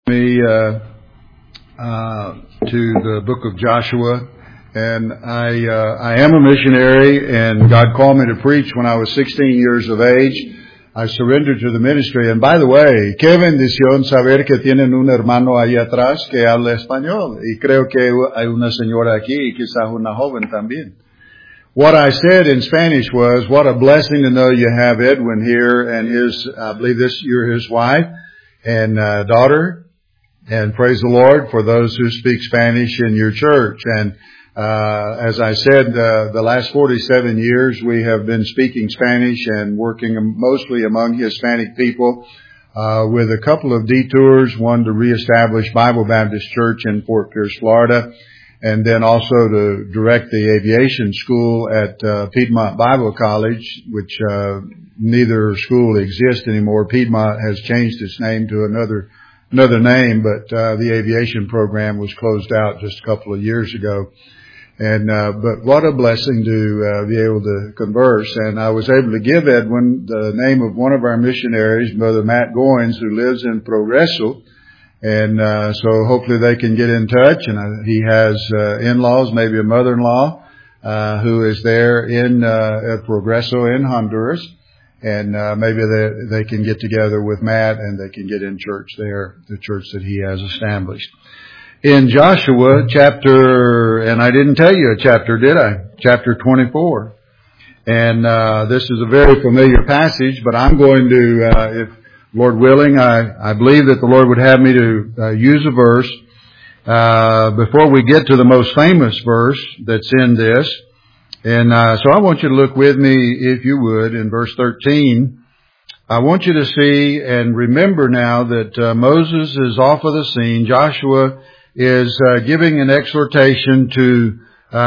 Me to the book of Joshua, and I am a missionary, and God called me to preach when I was 16 years of age. I surrendered to the ministry, and by the way, qué bendición saber que tienen un hermano ahí atrás que habla español, y creo que hay una señora aquí y quizás una joven también. What I said in Spanish was, what a blessing to know you have Edwin here and I believe you're his wife and daughter. And praise the Lord for those who speak Spanish in your church. And as I said, the last 47 years we have been speaking Spanish and working mostly among Hispanic people with a couple of detours, one to reestablish Bible Baptist Church in Fort Pierce, Florida, and then also to direct the aviation school at Piedmont Bible College, which neither school exists anymore. Piedmont has changed its name to another name, but the aviation program was closed out just a couple of years ago. And but what a blessing to be able to converse. And I was able to give Edwin the name of one of our missionaries, Brother Matt Goins, who lives in Progreso. And so hopefully they can get in touch. And he has in-laws, maybe a mother-in-law who is there in at Progreso in Honduras. And maybe they can get together with Matt and they can get in church there, the church that he has established. In Joshua chapter, and I didn't tell you a chapter, did I? Chapter 24. And this is a very familiar passage, but I'm going to, if Lord willing, I believe that the Lord would have me to use a verse before we get to the most famous verse that's in this. And so I want you to look with me, if you would, in verse 13. I want you to see and remember now that Moses is off of the scene. Joshua is giving an exhortation to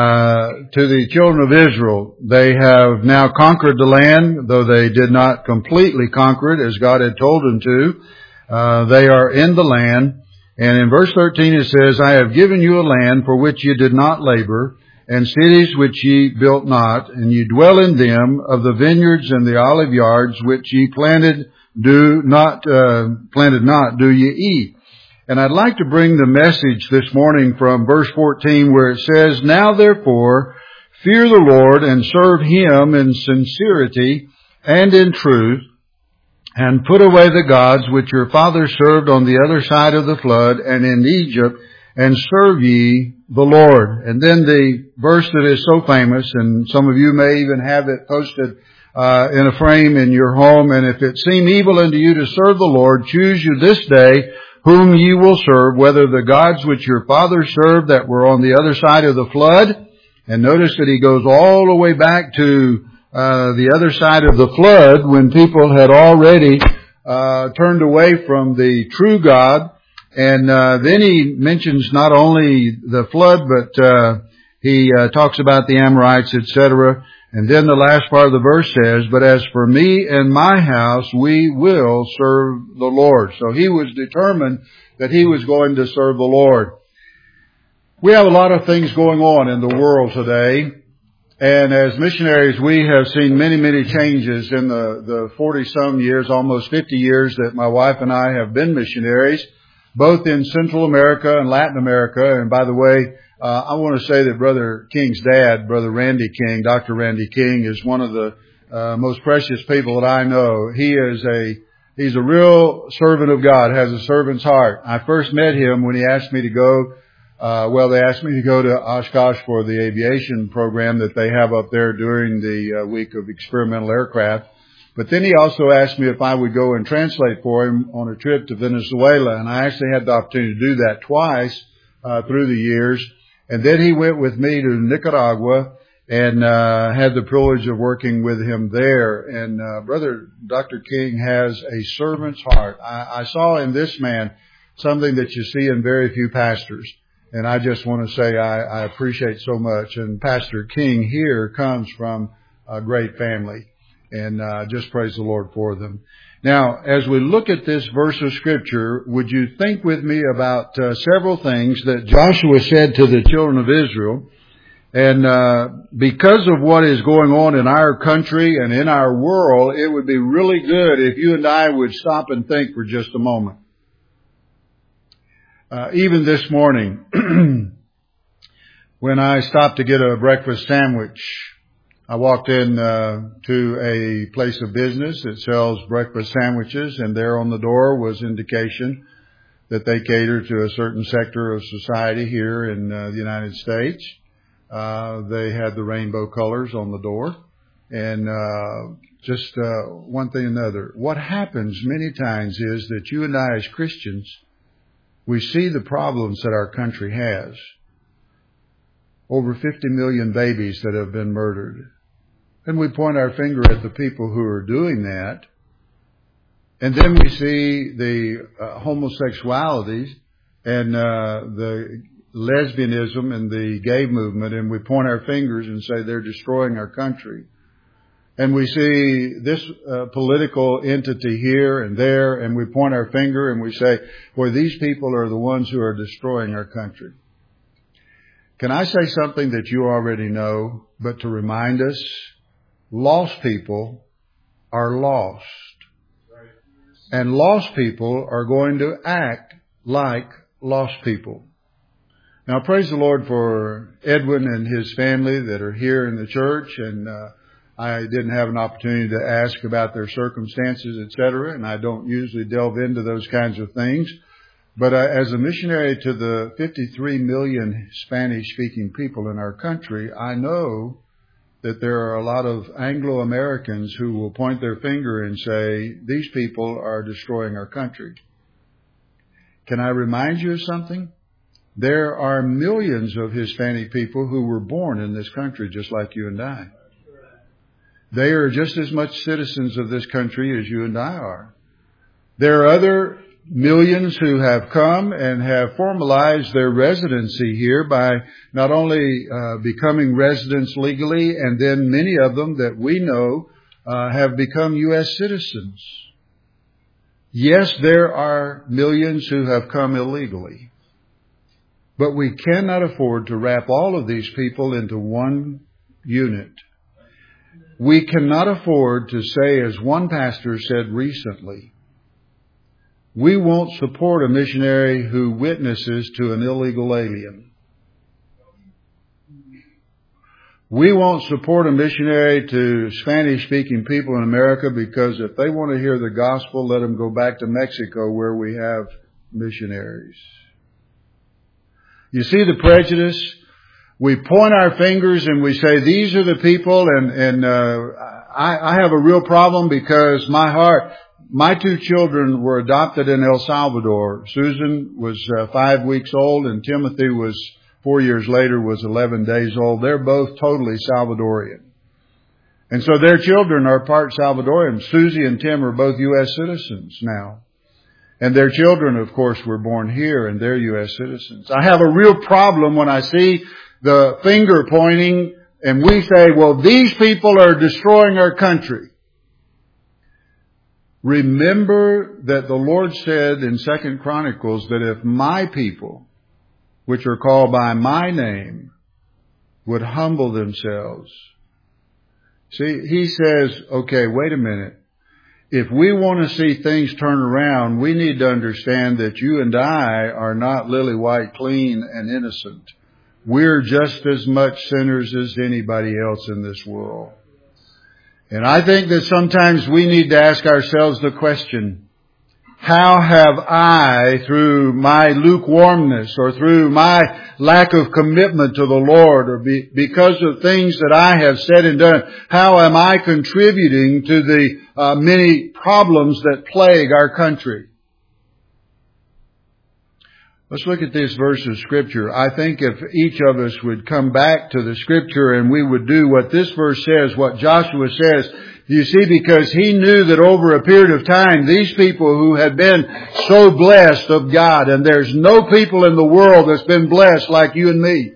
the children of Israel. They have now conquered the land, though they did not completely conquer it as God had told them to. They are in the land. And in verse 13 it says, I have given you a land for which you did not labor, and cities which ye built not, and ye dwell in them, of the vineyards and the olive yards which ye planted not, do ye eat. And I'd like to bring the message this morning from verse 14 where it says, Now therefore fear the Lord and serve Him in sincerity and in truth, and put away the gods which your fathers served on the other side of the flood and in Egypt, and serve ye the Lord. And then the verse that is so famous, and some of you may even have it posted in a frame in your home. And if it seem evil unto you to serve the Lord, choose you this day whom ye will serve, whether the gods which your fathers served that were on the other side of the flood. And notice that he goes all the way back to the other side of the flood when people had already turned away from the true God. And then he mentions not only the flood, but he talks about the Amorites, etc. And then the last part of the verse says, But as for me and my house, we will serve the Lord. So he was determined that he was going to serve the Lord. We have a lot of things going on in the world today. And as missionaries, we have seen many, many changes in the 40-some years, almost 50 years that my wife and I have been missionaries, both in Central America and Latin America. And by the way, I want to say that Brother King's dad, Brother Randy King, Dr. Randy King, is one of the most precious people that I know. He's a real servant of God, has a servant's heart. I first met him when he asked me to go, they asked me to go to Oshkosh for the aviation program that they have up there during the week of experimental aircraft. But then he also asked me if I would go and translate for him on a trip to Venezuela. And I actually had the opportunity to do that twice through the years. And then he went with me to Nicaragua and had the privilege of working with him there. And Brother Dr. King has a servant's heart. I saw in this man something that you see in very few pastors. And I just want to say I appreciate so much. And Pastor King here comes from a great family. And just praise the Lord for them. Now, as we look at this verse of Scripture, would you think with me about several things that Joshua said to the children of Israel? And because of what is going on in our country and in our world, it would be really good if you and I would stop and think for just a moment. Even this morning, when I stopped to get a breakfast sandwich, I walked in to a place of business that sells breakfast sandwiches, and there on the door was indication that they cater to a certain sector of society here in the United States. They had the rainbow colors on the door, and just one thing and another. What happens many times is that you and I as Christians, we see the problems that our country has. Over 50 million babies that have been murdered. And we point our finger at the people who are doing that. And then we see the homosexuality and the lesbianism and the gay movement, and we point our fingers and say they're destroying our country. And we see this political entity here and there, and we point our finger and we say, boy, these people are the ones who are destroying our country. Can I say something that you already know, but to remind us? Lost people are lost. And lost people are going to act like lost people. Now, praise the Lord for Edwin and his family that are here in the church, and I didn't have an opportunity to ask about their circumstances, etc., and I don't usually delve into those kinds of things. But as a missionary to the 53 million Spanish-speaking people in our country, I know that there are a lot of Anglo-Americans who will point their finger and say, these people are destroying our country. Can I remind you of something? There are millions of Hispanic people who were born in this country just like you and I. They are just as much citizens of this country as you and I are. There are other millions who have come and have formalized their residency here by not only becoming residents legally, and then many of them that we know have become U.S. citizens. Yes, there are millions who have come illegally. But we cannot afford to wrap all of these people into one unit. We cannot afford to say, as one pastor said recently, we won't support a missionary who witnesses to an illegal alien. We won't support a missionary to Spanish-speaking people in America because if they want to hear the gospel, let them go back to Mexico where we have missionaries. You see the prejudice? We point our fingers and we say, these are the people, and I have a real problem because my two children were adopted in El Salvador. Susan was 5 weeks old, and Timothy was 4 years later, was 11 days old. They're both totally Salvadorian. And so their children are part Salvadorian. Susie and Tim are both U.S. citizens now. And their children, of course, were born here, and they're U.S. citizens. I have a real problem when I see the finger pointing and we say, well, these people are destroying our country. Remember that the Lord said in 2 Chronicles that if my people, which are called by my name, would humble themselves. See, he says, okay, wait a minute. If we want to see things turn around, we need to understand that you and I are not lily white, clean, and innocent. We're just as much sinners as anybody else in this world. And I think that sometimes we need to ask ourselves the question, how have I, through my lukewarmness or through my lack of commitment to the Lord or because of things that I have said and done, how am I contributing to the many problems that plague our country? Let's look at this verse of Scripture. I think if each of us would come back to the Scripture and we would do what this verse says, what Joshua says, you see, because he knew that over a period of time, these people who had been so blessed of God, and there's no people in the world that's been blessed like you and me.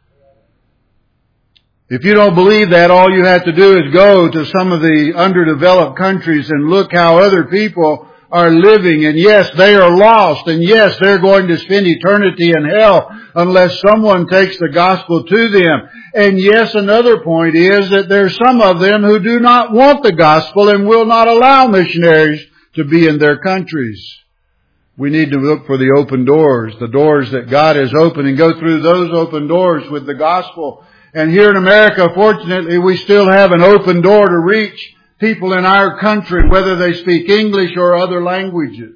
If you don't believe that, all you have to do is go to some of the underdeveloped countries and look how other people are living, and yes, they are lost, and yes, they're going to spend eternity in hell unless someone takes the gospel to them. And yes, another point is that there's some of them who do not want the gospel and will not allow missionaries to be in their countries. We need to look for the open doors, the doors that God has opened, and go through those open doors with the gospel. And here in America, fortunately, we still have an open door to reach people in our country, whether they speak English or other languages.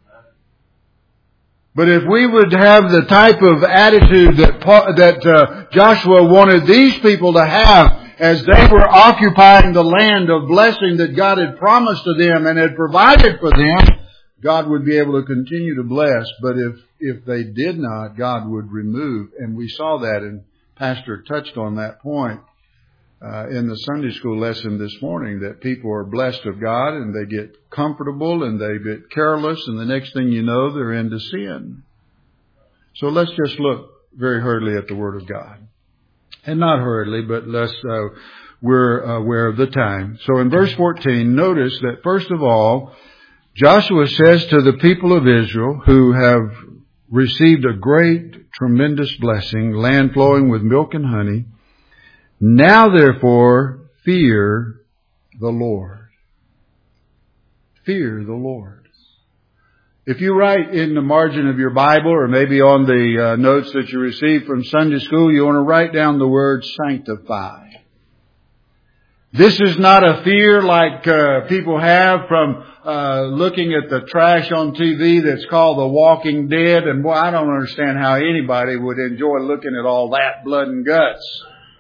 But if we would have the type of attitude that Joshua wanted these people to have as they were occupying the land of blessing that God had promised to them and had provided for them, God would be able to continue to bless. But if they did not, God would remove. And we saw that, and Pastor touched on that point in the Sunday school lesson this morning, that people are blessed of God and they get comfortable and they get careless, and the next thing you know, they're into sin. So let's just look very hurriedly at the Word of God. And not hurriedly, but we're aware of the time. So in verse 14, notice that first of all, Joshua says to the people of Israel who have received a great, tremendous blessing, land flowing with milk and honey, now therefore fear the Lord. Fear the Lord. If you write in the margin of your Bible, or maybe on the notes that you received from Sunday school, you want to write down the word sanctify. This is not a fear like people have from looking at the trash on TV that's called The Walking Dead. And boy, I don't understand how anybody would enjoy looking at all that blood and guts.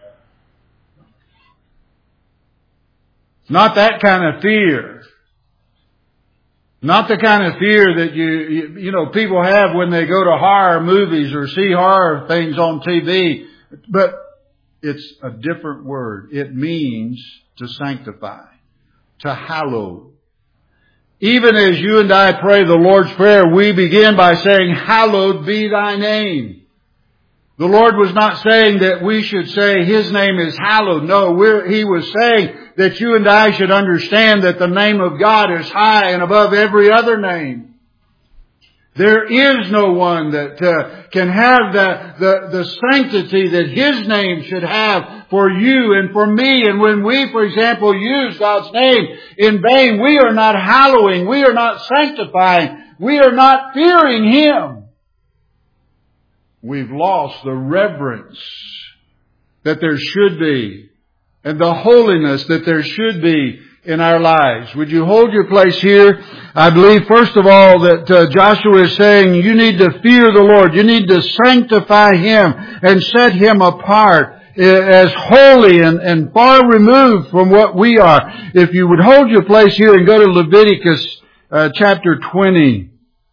It's not that kind of fear. Not the kind of fear that you know people have when they go to horror movies or see horror things on TV. But it's a different word. It means to sanctify, to hallow. Even as you and I pray the Lord's Prayer, we begin by saying, hallowed be thy name. The Lord was not saying that we should say His name is hallowed. No, He was saying that you and I should understand that the name of God is high and above every other name. There is no one that can have the sanctity that His name should have for you and for me. And when we, for example, use God's name in vain, we are not hallowing, we are not sanctifying, we are not fearing Him. We've lost the reverence that there should be and the holiness that there should be in our lives. Would you hold your place here? I believe, first of all, that Joshua is saying you need to fear the Lord. You need to sanctify Him and set Him apart as holy and far removed from what we are. If you would hold your place here and go to Leviticus chapter 20.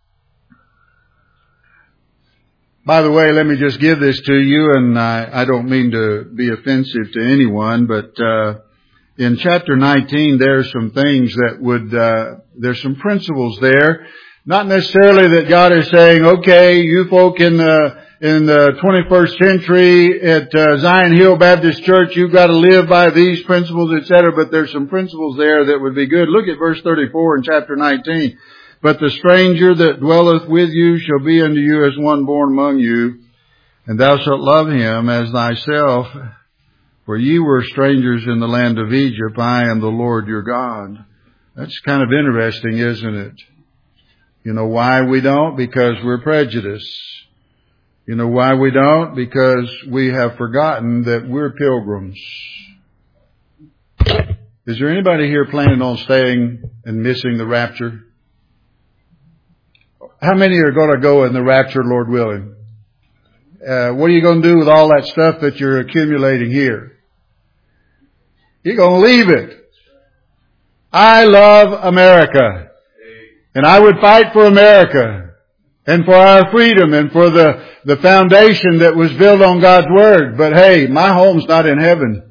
By the way, let me just give this to you, and I don't mean to be offensive to anyone, but in chapter 19, there's some things that there's some principles there. Not necessarily that God is saying, okay, you folk in the 21st century at Zion Hill Baptist Church, you've got to live by these principles, etc. But there's some principles there that would be good. Look at verse 34 in chapter 19. But the stranger that dwelleth with you shall be unto you as one born among you, and thou shalt love him as thyself. For ye were strangers in the land of Egypt. I am the Lord your God. That's kind of interesting, isn't it? You know why we don't? Because we're prejudiced. You know why we don't? Because we have forgotten that we're pilgrims. Is there anybody here planning on staying and missing the rapture? How many are going to go in the rapture, Lord willing? What are you going to do with all that stuff that you're accumulating here? You're going to leave it. I love America. And I would fight for America and for our freedom and for the foundation that was built on God's Word. But hey, my home's not in heaven.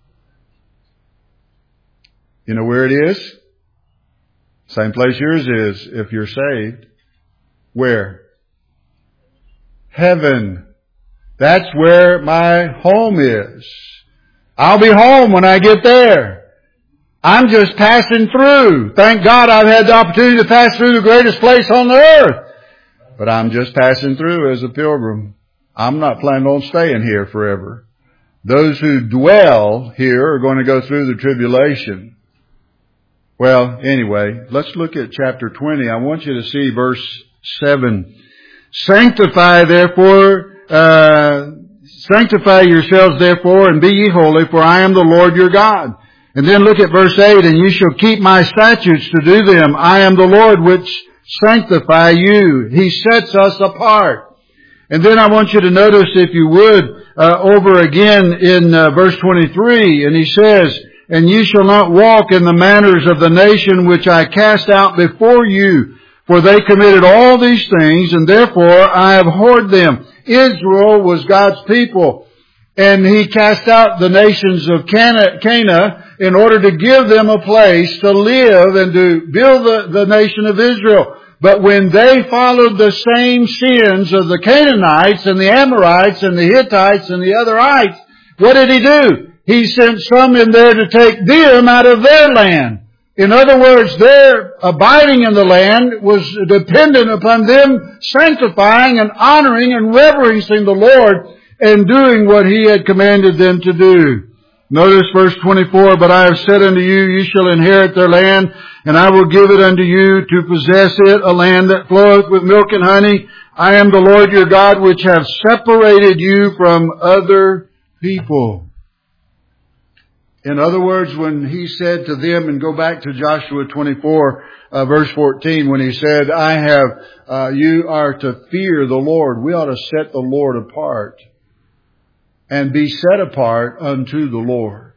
You know where it is? Same place yours is if you're saved. Where? Heaven. That's where my home is. I'll be home when I get there. I'm just passing through. Thank God I've had the opportunity to pass through the greatest place on the earth. But I'm just passing through as a pilgrim. I'm not planning on staying here forever. Those who dwell here are going to go through the tribulation. Well, anyway, let's look at chapter 20. I want you to see verse 7. Sanctify yourselves therefore and be ye holy, for I am the Lord your God. And then look at verse 8, and you shall keep my statutes to do them. I am the Lord which sanctify you. He sets us apart. And then I want you to notice, if you would, over again in verse 23, and he says, and ye shall not walk in the manners of the nation which I cast out before you, for they committed all these things, and therefore I have abhorred them. Israel was God's people, and he cast out the nations of Canaan in order to give them a place to live and to build the nation of Israel. But when they followed the same sins of the Canaanites and the Amorites and the Hittites and the otherites, what did he do? He sent some in there to take them out of their land. In other words, their abiding in the land was dependent upon them sanctifying and honoring and reverencing the Lord and doing what He had commanded them to do. Notice verse 24, but I have said unto you, you shall inherit their land, and I will give it unto you to possess it, a land that floweth with milk and honey. I am the Lord your God, which have separated you from other people. In other words, when he said to them, and go back to Joshua 24, verse 14, when he said, you are to fear the Lord. We ought to set the Lord apart and be set apart unto the Lord.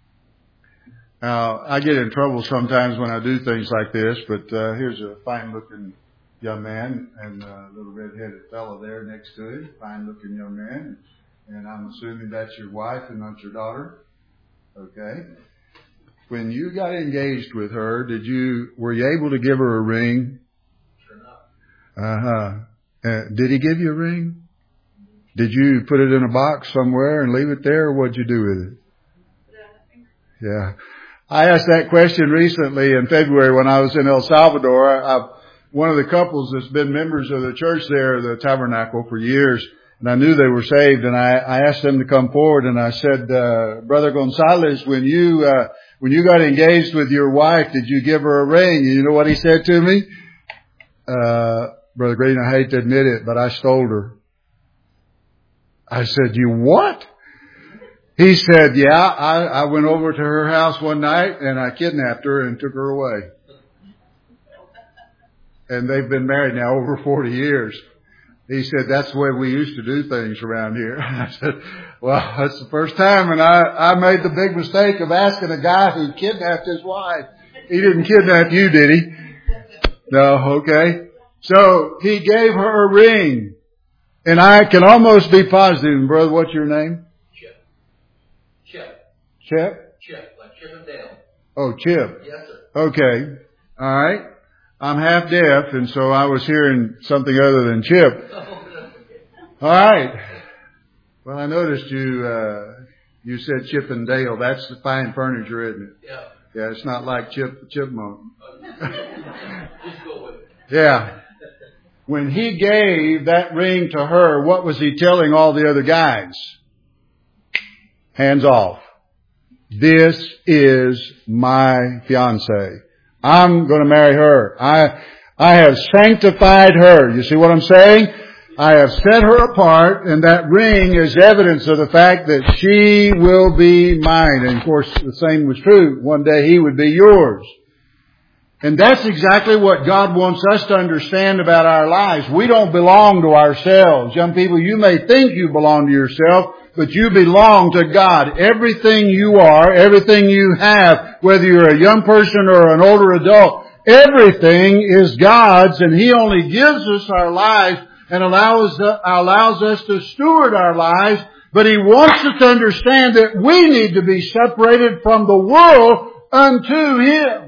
Now, I get in trouble sometimes when I do things like this, but here's a fine-looking young man and a little red-headed fellow there next to him, fine-looking young man, and I'm assuming that's your wife and not your daughter. Okay. When you got engaged with her, were you able to give her a ring? Sure enough. Did he give you a ring? Did you put it in a box somewhere and leave it there, or what'd you do with it? Yeah. I asked that question recently in February when I was in El Salvador. One of the couples that's been members of the church there, the Tabernacle, for years, and I knew they were saved, and I asked them to come forward, and I said, Brother Gonzalez, when you got engaged with your wife, did you give her a ring? And you know what he said to me? Brother Green, I hate to admit it, but I stole her. I said, you what? He said, yeah, I went over to her house one night, and I kidnapped her and took her away. And they've been married now over 40 years. He said, that's the way we used to do things around here. I said, well, that's the first time. And I made the big mistake of asking a guy who kidnapped his wife. He didn't kidnap you, did he? No, okay. So he gave her a ring. And I can almost be positive. Brother, what's your name? Chip. Chip? Chip, like Chip and Dale. Oh, Chip. Yes, sir. Okay. All right. I'm half deaf, and so I was hearing something other than Chip. All right. Well, I noticed you said Chip and Dale. That's the fine furniture, isn't it? Yeah. Yeah, it's not like Chip the Chipmunk. Just go with it. Yeah. When he gave that ring to her, what was he telling all the other guys? Hands off. This is my fiancée. I'm going to marry her. I have sanctified her. You see what I'm saying? I have set her apart, and that ring is evidence of the fact that she will be mine. And of course, the same was true. One day he would be yours. And that's exactly what God wants us to understand about our lives. We don't belong to ourselves. Young people, you may think you belong to yourself, but you belong to God. Everything you are, everything you have, whether you're a young person or an older adult, everything is God's, and He only gives us our lives and allows us to steward our lives, but He wants us to understand that we need to be separated from the world unto Him.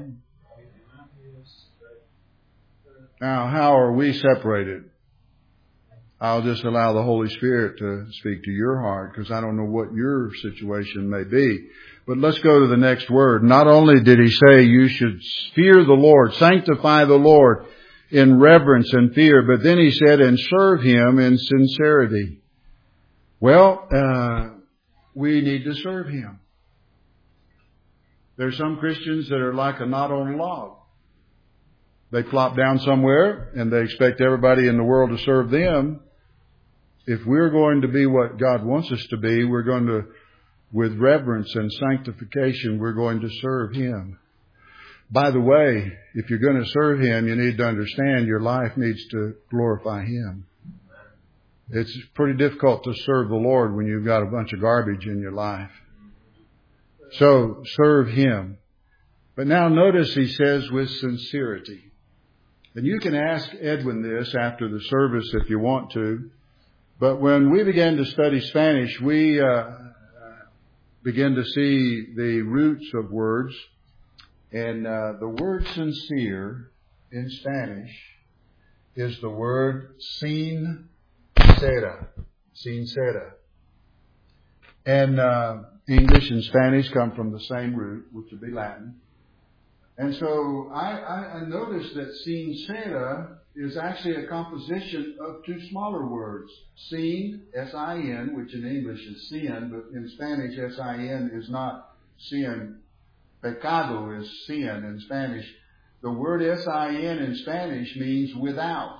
Now, how are we separated? I'll just allow the Holy Spirit to speak to your heart, because I don't know what your situation may be. But let's go to the next word. Not only did he say you should fear the Lord, sanctify the Lord in reverence and fear, but then he said, and serve Him in sincerity. Well, we need to serve Him. There's some Christians that are like a knot on a log. They plop down somewhere and they expect everybody in the world to serve them. If we're going to be what God wants us to be, we're going to, with reverence and sanctification, we're going to serve Him. By the way, if you're going to serve Him, you need to understand your life needs to glorify Him. It's pretty difficult to serve the Lord when you've got a bunch of garbage in your life. So, serve Him. But now notice he says with sincerity. And you can ask Edwin this after the service if you want to. But when we began to study Spanish, we began to see the roots of words. And the word sincere in Spanish is the word sincera. Sincera. And English and Spanish come from the same root, which would be Latin. And so I noticed that sincera is actually a composition of two smaller words. Sin, S-I-N, which in English is sin, but in Spanish S-I-N is not sin. Pecado is sin in Spanish. The word S-I-N in Spanish means without.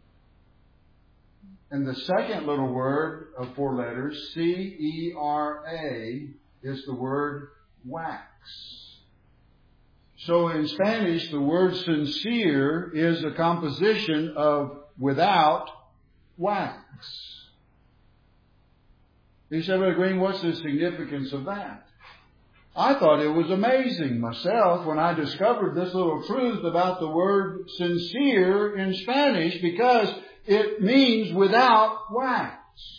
And the second little word of four letters, C-E-R-A, is the word wax. So in Spanish, the word sincere is a composition of without wax. You say, Brother Green, what's the significance of that? I thought it was amazing myself when I discovered this little truth about the word sincere in Spanish, because it means without wax.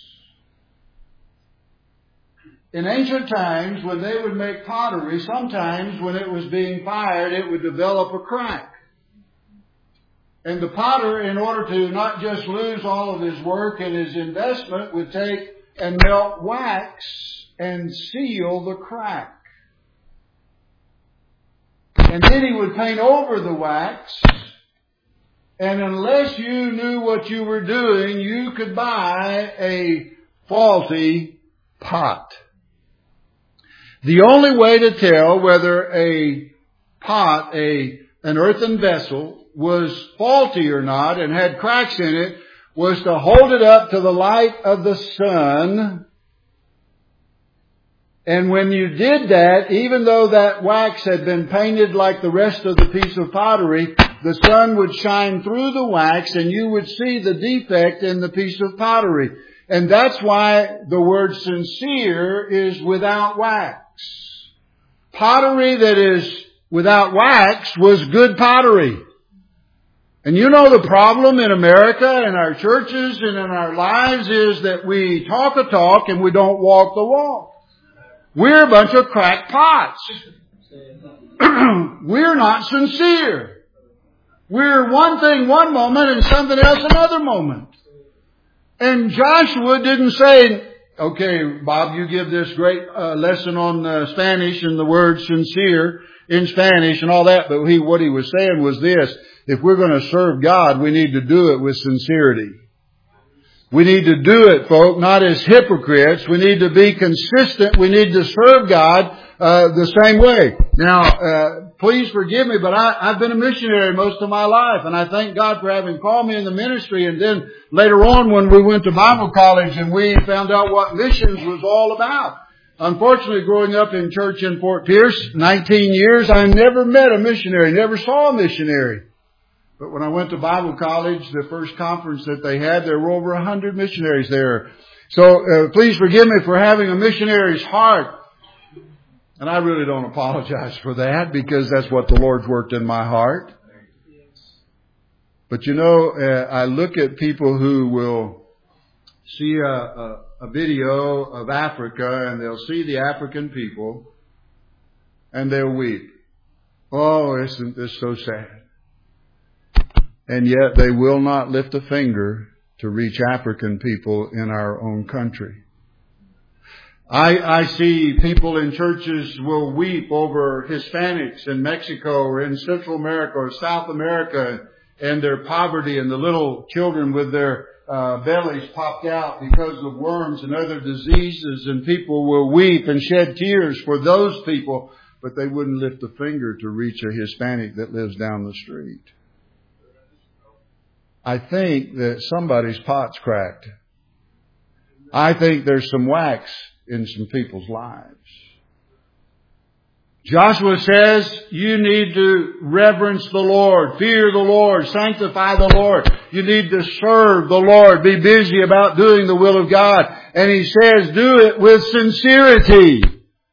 In ancient times, when they would make pottery, sometimes when it was being fired, it would develop a crack. And the potter, in order to not just lose all of his work and his investment, would take and melt wax and seal the crack. And then he would paint over the wax. And unless you knew what you were doing, you could buy a faulty pot. The only way to tell whether a pot, an earthen vessel, was faulty or not and had cracks in it was to hold it up to the light of the sun. And when you did that, even though that wax had been painted like the rest of the piece of pottery, the sun would shine through the wax and you would see the defect in the piece of pottery. And that's why the word sincere is without wax. Pottery that is without wax was good pottery. And you know the problem in America, in our churches and in our lives is that we talk a talk and we don't walk the walk. We're a bunch of cracked pots. We're not sincere. We're one thing one moment and something else another moment. And Joshua didn't say, okay, Bob, you give this great lesson on Spanish and the word sincere in Spanish and all that. But what he was saying was this: if we're going to serve God, we need to do it with sincerity. We need to do it, folk, not as hypocrites. We need to be consistent. We need to serve God the same way. Now, please forgive me, but I've been a missionary most of my life, and I thank God for having called me in the ministry. And then later on, when we went to Bible college and we found out what missions was all about. Unfortunately, growing up in church in Fort Pierce, 19 years, I never met a missionary, never saw a missionary. But when I went to Bible college, the first conference that they had, there were over 100 missionaries there. So please forgive me for having a missionary's heart. And I really don't apologize for that, because that's what the Lord's worked in my heart. But you know, I look at people who will see a video of Africa, and they'll see the African people and they'll weep. Oh, isn't this so sad? And yet they will not lift a finger to reach African people in our own country. I see people in churches will weep over Hispanics in Mexico or in Central America or South America and their poverty, and the little children with their bellies popped out because of worms and other diseases, and people will weep and shed tears for those people, but they wouldn't lift a finger to reach a Hispanic that lives down the street. I think that somebody's pot's cracked. I think there's some wax in some people's lives. Joshua says you need to reverence the Lord, fear the Lord, sanctify the Lord. You need to serve the Lord, be busy about doing the will of God. And he says do it with sincerity.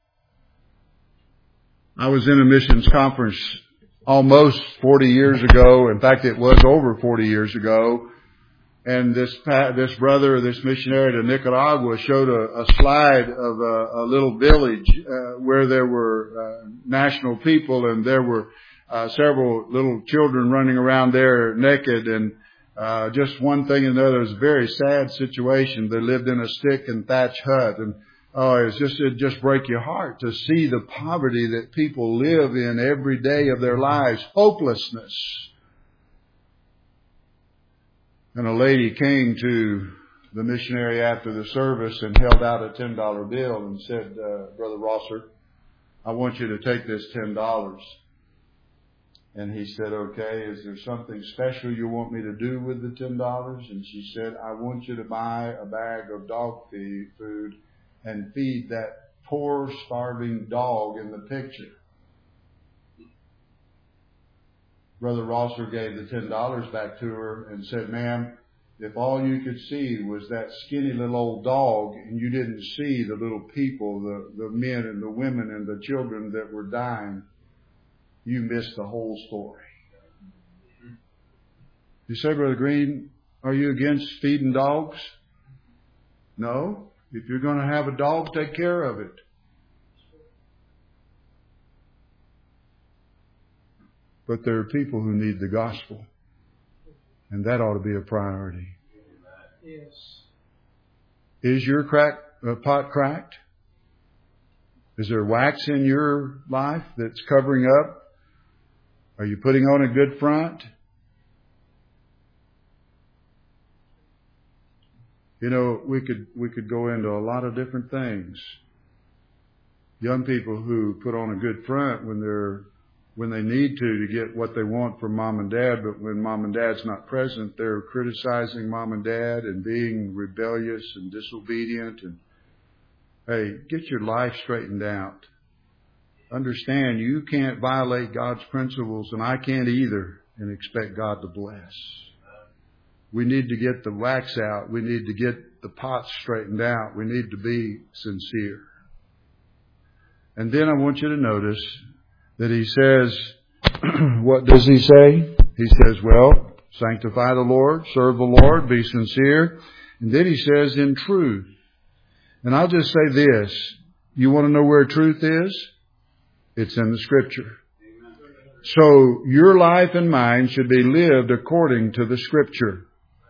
I was in a missions conference almost 40 years ago. In fact, it was over 40 years ago. And this brother, this missionary to Nicaragua showed a slide of a little village where there were national people, and there were several little children running around there naked, and just one thing and another. It was a very sad situation. They lived in a stick and thatch hut, and it'd just break your heart to see the poverty that people live in every day of their lives, hopelessness. And a lady came to the missionary after the service and held out a $10 bill and said, Brother Rosser, I want you to take this $10. And he said, okay, is there something special you want me to do with the $10? And she said, I want you to buy a bag of dog food and feed that poor, starving dog in the picture. Brother Rosser gave the $10 back to her and said, ma'am, if all you could see was that skinny little old dog and you didn't see the little people, the men and the women and the children that were dying, you missed the whole story. You say, Brother Green, are you against feeding dogs? No. If you're going to have a dog, take care of it. But there are people who need the gospel. And that ought to be a priority. Yes. Is your pot cracked? Is there wax in your life that's covering up? Are you putting on a good front? You know, we could go into a lot of different things. Young people who put on a good front when they need to get what they want from mom and dad, but when mom and dad's not present, they're criticizing mom and dad and being rebellious and disobedient. And hey, get your life straightened out. Understand you can't violate God's principles, and I can't either, and expect God to bless. We need to get the wax out. We need to get the pots straightened out. We need to be sincere. And then I want you to notice that he says, what does he say? He says, well, sanctify the Lord, serve the Lord, be sincere. And then he says, in truth. And I'll just say this. You want to know where truth is? It's in the Scripture. So your life and mine should be lived according to the Scripture.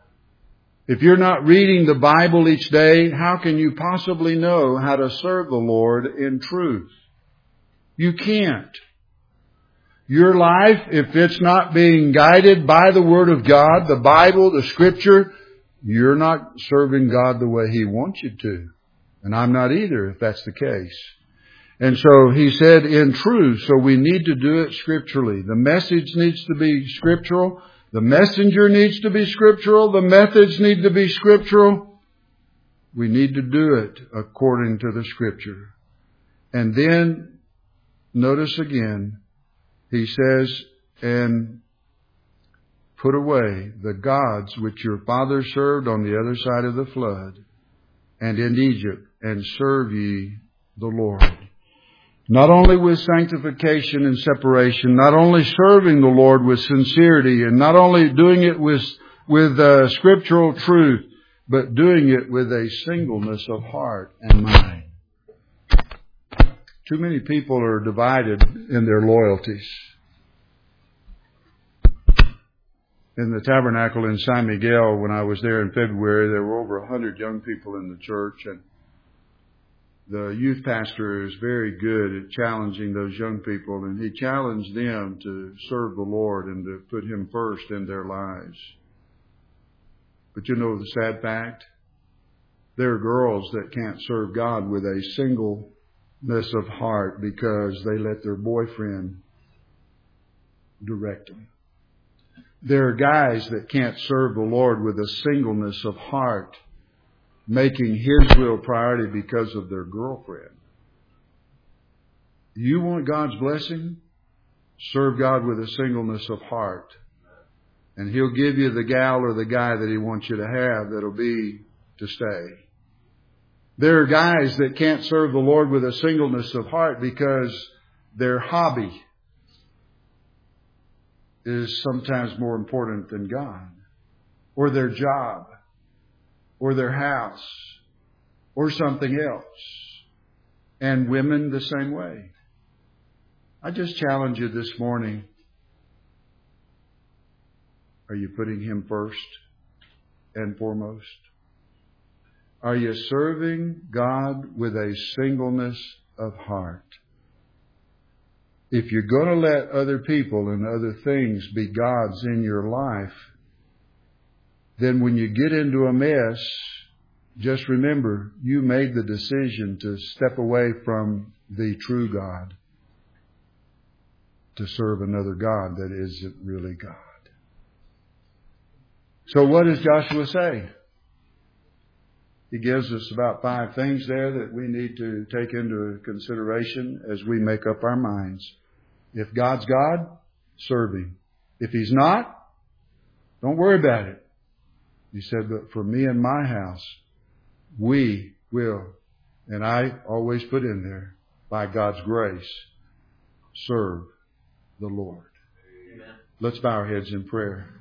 If you're not reading the Bible each day, how can you possibly know how to serve the Lord in truth? You can't. Your life, if it's not being guided by the Word of God, the Bible, the Scripture, you're not serving God the way He wants you to. And I'm not either, if that's the case. And so he said in truth, so we need to do it scripturally. The message needs to be scriptural. The messenger needs to be scriptural. The methods need to be scriptural. We need to do it according to the Scripture. And then, notice again, he says, and put away the gods which your fathers served on the other side of the flood and in Egypt, and serve ye the Lord. Not only with sanctification and separation, not only serving the Lord with sincerity, and not only doing it with scriptural truth, but doing it with a singleness of heart and mind. Too many people are divided in their loyalties. In the tabernacle in San Miguel, when I was there in February, there were over 100 young people in the church, and the youth pastor is very good at challenging those young people, and he challenged them to serve the Lord and to put Him first in their lives. But you know the sad fact? There are girls that can't serve God with a singleness of heart because they let their boyfriend direct them. There are guys that can't serve the Lord with a singleness of heart, making His will priority because of their girlfriend. You want God's blessing? Serve God with a singleness of heart. And He'll give you the gal or the guy that He wants you to have that'll be to stay. There are guys that can't serve the Lord with a singleness of heart because their hobby is sometimes more important than God, or their job, or their house, or something else. And women the same way. I just challenge you this morning. Are you putting Him first and foremost? Are you serving God with a singleness of heart? If you're going to let other people and other things be gods in your life, then when you get into a mess, just remember you made the decision to step away from the true God to serve another God that isn't really God. So what does Joshua say? He gives us about 5 things there that we need to take into consideration as we make up our minds. If God's God, serve Him. If He's not, don't worry about it. He said, but for me and my house, we will, and I always put in there, by God's grace, serve the Lord. Amen. Let's bow our heads in prayer.